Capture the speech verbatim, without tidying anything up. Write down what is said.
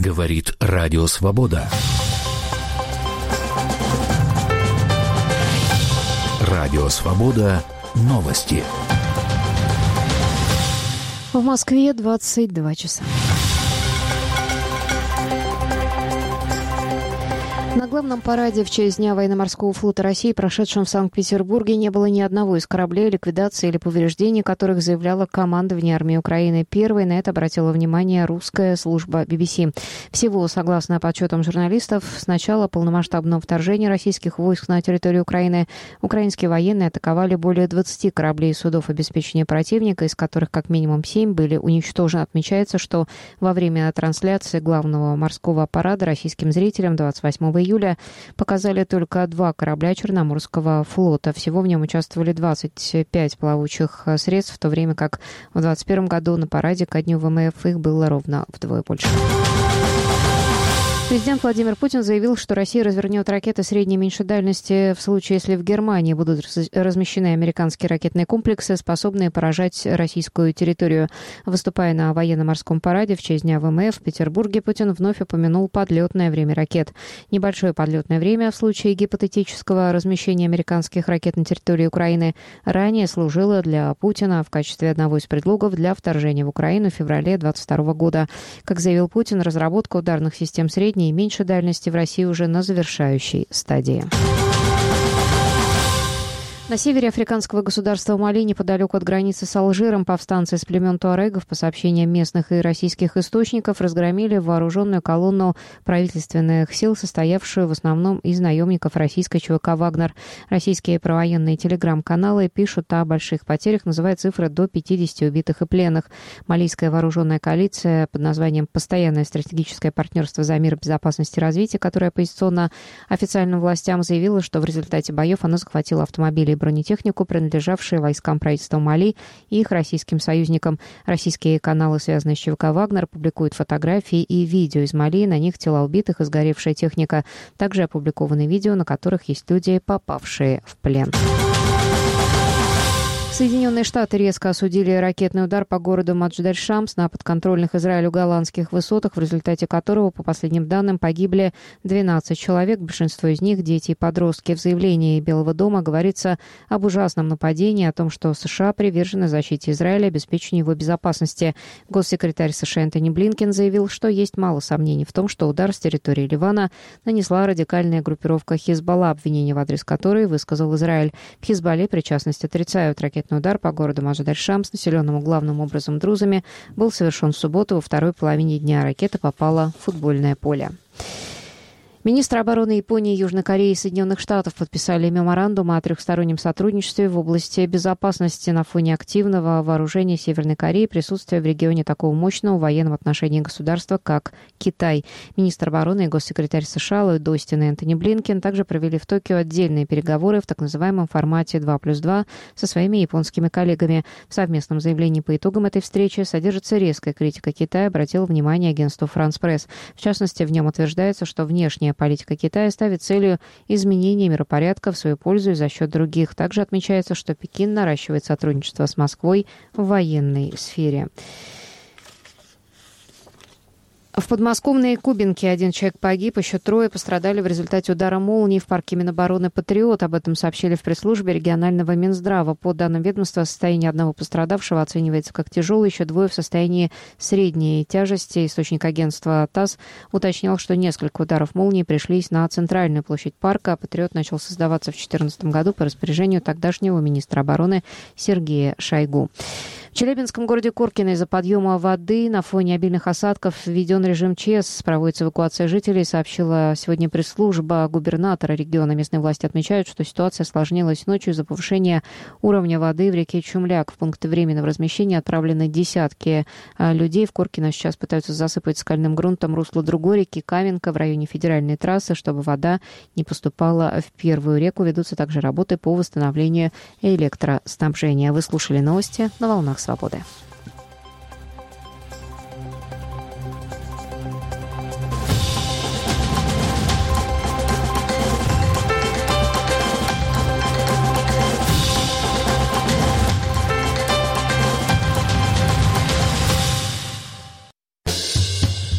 Говорит Радио Свобода. Радио Свобода. Новости. В Москве двадцать два часа. На главном параде в честь Дня военно-морского флота России, прошедшем в Санкт-Петербурге, не было ни одного из кораблей, ликвидации или повреждений которых заявляла командование армии Украины. Первой на это обратила внимание русская служба би би си. Всего, согласно подсчетам журналистов, с начала полномасштабного вторжения российских войск на территорию Украины украинские военные атаковали более двадцати кораблей и судов обеспечения противника, из которых как минимум семь были уничтожены. Отмечается, что во время трансляции главного морского парада российским зрителям двадцать восьмого июля показали только два корабля Черноморского флота. Всего в нем участвовали двадцать пять плавучих средств, в то время как в двадцать первом году на параде ко дню вэ эм эф их было ровно вдвое больше. Президент Владимир Путин заявил, что Россия развернет ракеты средней и меньшей дальности в случае, если в Германии будут размещены американские ракетные комплексы, способные поражать российскую территорию. Выступая на военно-морском параде в честь Дня вэ эм эф в Петербурге, Путин вновь упомянул подлетное время ракет. Небольшое подлетное время в случае гипотетического размещения американских ракет на территории Украины ранее служило для Путина в качестве одного из предлогов для вторжения в Украину в феврале две тысячи двадцать второго года. Как заявил Путин, разработка ударных систем средней и меньшей дальности в России уже на завершающей стадии. На севере африканского государства Мали, неподалеку от границы с Алжиром, повстанцы из племен туарегов, по сообщениям местных и российских источников, разгромили вооруженную колонну правительственных сил, состоявшую в основном из наемников российской ЧВК «Вагнер». Российские провоенные телеграм-каналы пишут о больших потерях, называя цифры до пятидесяти убитых и пленных. Малийская вооруженная коалиция под названием «Постоянное стратегическое партнерство за мир, безопасность и развитие», которое оппозиционно официальным властям заявила, что в результате боев она захватила автомобили и бронетехнику, принадлежавшие войскам правительства Мали и их российским союзникам. Российские каналы, связанные с ЧВК «Вагнер», публикуют фотографии и видео из Мали, на них тела убитых и сгоревшая техника. Также опубликованы видео, на которых есть люди, попавшие в плен. Соединенные Штаты резко осудили ракетный удар по городу Мадждаль-Шамс на подконтрольных Израилю голландских высотах, в результате которого, по последним данным, погибли двенадцать человек, большинство из них дети и подростки. В заявлении Белого дома говорится об ужасном нападении, о том, что США привержены защите Израиля и обеспечению его безопасности. Госсекретарь США Энтони Блинкен заявил, что есть мало сомнений в том, что удар с территории Ливана нанесла радикальная группировка Хизбалла, обвинение в адрес которой высказал Израиль. В Хизбалле причастность отрицают. Ракетный удар по городу Мадждаль-Шамс, населенному главным образом друзами, был совершен в субботу. Во второй половине дня ракета попала в футбольное поле. Министры обороны Японии, Южной Кореи и Соединенных Штатов подписали меморандум о трехстороннем сотрудничестве в области безопасности на фоне активного вооружения Северной Кореи и присутствия в регионе такого мощного военного отношения государства, как Китай. Министр обороны и госсекретарь США Ллойд Остин и Энтони Блинкен также провели в Токио отдельные переговоры в так называемом формате два плюс два со своими японскими коллегами. В совместном заявлении по итогам этой встречи содержится резкая критика Китая, обратила внимание агентство «Франс Пресс». В частности, в нем утверждается, что внешняя политика Китая ставит целью изменения миропорядка в свою пользу и за счет других. Также отмечается, что Пекин наращивает сотрудничество с Москвой в военной сфере. В подмосковной Кубинке один человек погиб, еще трое пострадали в результате удара молнии в парке Минобороны «Патриот». Об этом сообщили в пресс-службе регионального Минздрава. По данным ведомства, состояние одного пострадавшего оценивается как тяжелое, еще двое в состоянии средней тяжести. Источник агентства ТАСС уточнял, что несколько ударов молнии пришлись на центральную площадь парка. «Патриот» начал создаваться в две тысячи четырнадцатом году по распоряжению тогдашнего министра обороны Сергея Шойгу. В Челябинском городе Коркино из-за подъема воды на фоне обильных осадков введен режим ЧС. Проводится эвакуация жителей, сообщила сегодня пресс-служба губернатора региона. Местные власти отмечают, что ситуация осложнилась ночью из-за повышения уровня воды в реке Чумляк. В пункты временного размещения отправлены десятки людей. В Коркино сейчас пытаются засыпать скальным грунтом русло другой реки Каменка в районе федеральной трассы, чтобы вода не поступала в первую реку. Ведутся также работы по восстановлению электроснабжения. Вы слушали новости на «Волнах Свободы».